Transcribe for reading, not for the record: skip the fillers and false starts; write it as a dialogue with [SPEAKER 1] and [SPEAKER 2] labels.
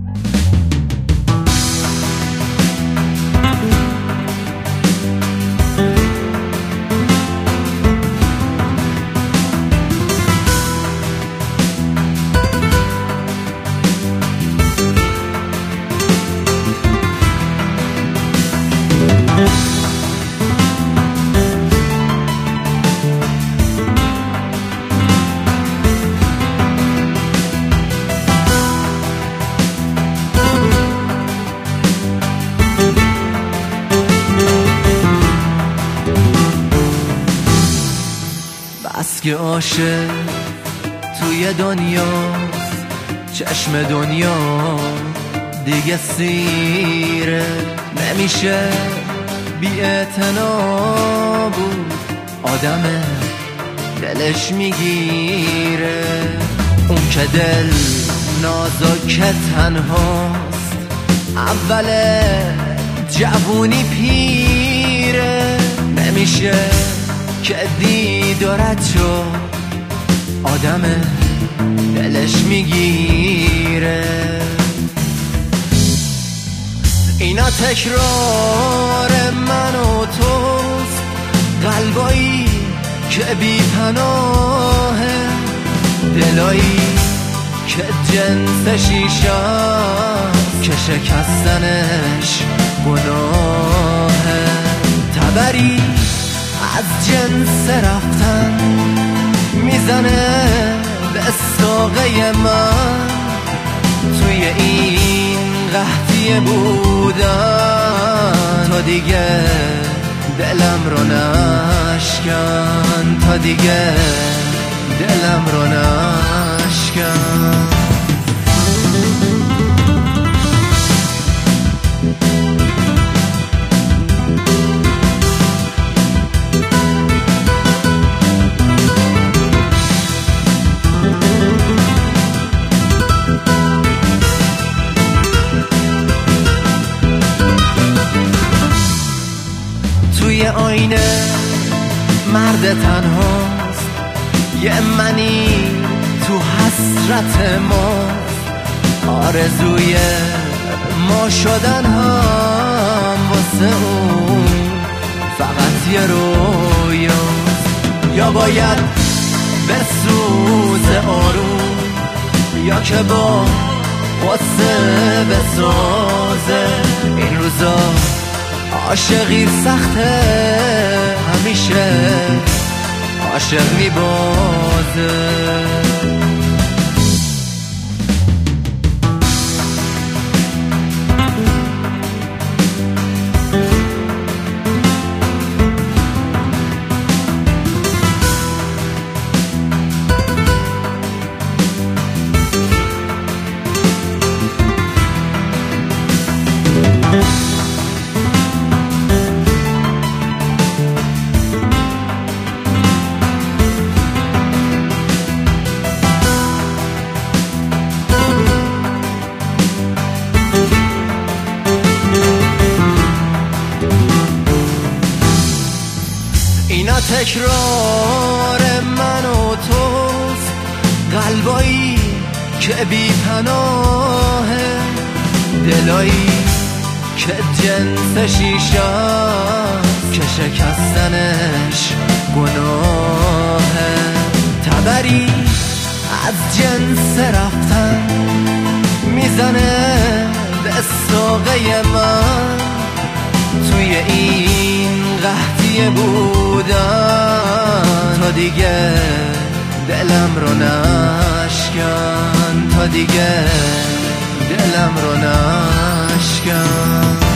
[SPEAKER 1] بس که عاشق توی دنیا، چشم دنیا دیگه سیره، نمیشه بی اعتنا بود، آدمه دلش میگیره. اون که دل نازک تنهاست، اول جوونی پیره، نمیشه که دیدارت شو، آدمه دلش میگیره. اینا تکرار من و توست، قلبایی که بی پناهه، دلایی که جنس شیشاست، که شکستنش گناهه. تبری از جنس رفتن میزنه به ساقه من، توی این قحطی بودن تا دیگه دلم رو نشکن، تا دیگه دلم رو نشکن. توی آینه مرد تنهاست، یه منی تو حسرت ماست، آرزوی ما شدن هم واسه اون فقط یه رویاست. یا باید بسوزه آروم، یا که با غصه بسازه. این روزا عاشقی سخته، همیشه عاشق میبازه. اینا تکرار من و توست، قلبایی که بی پناهه، دلایی که جنس شیشاست، که شکستنش گناهه. تبری از جنس رفتن میزنه به ساقه من، توی این قحطی بودن تا دیگه دلم رو نشکن، تا دیگه دلم رو نشکن.